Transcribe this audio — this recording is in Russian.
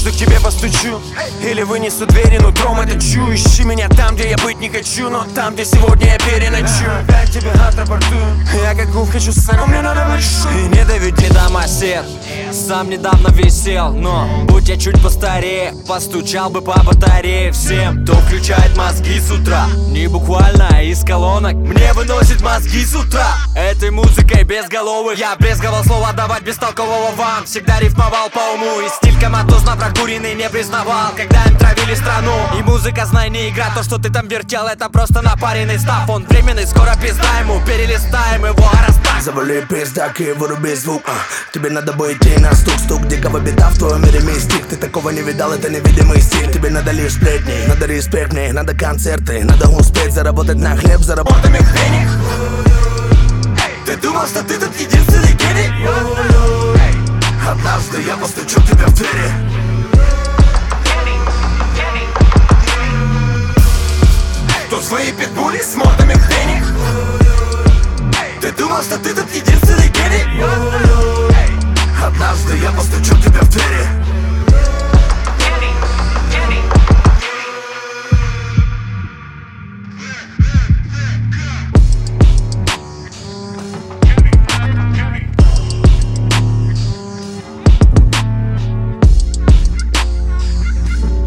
однажды к тебе постучу или вынесу двери нутром оточу. Ищи меня там, где я быть не хочу, но там, где сегодня я переночую. Опять тебя отрапортую. Я как губ хочу сам, но мне надо большой. И не доведи домосед. Сам недавно висел, но будь я чуть постарее, постучал бы по батарее всем, кто включает мозги с утра. Не буквально, а из колонок мне выносит мозги с утра. Этой музыкой безголовых я брезговал слова давать бестолкового вам. Всегда рифмовал по уму и стиль коматозно прокуренный не признавал, когда им травили страну. И музыка, знай, не игра, то, что ты там вертел, это просто напаренный став. Он временный, скоро пизда ему, перелистаем его, а раз так. Завали пиздак и выруби звук, тебе надо бы идти на стук-стук дикого бита в твоем мире мистик. Ты такого не видал, это невидимый стиль. Тебе надо лишь сплетни, надо респект мне, надо концерты, надо успеть заработать на хлеб, заработать денег. Ты думал, что ты тут единственный гений? Однажды я постучу к тебе в двери. Тут свои питбули с мордами в пене. Ты думал, что ты тут единственный гений? Однажды я постучу к тебе в двери.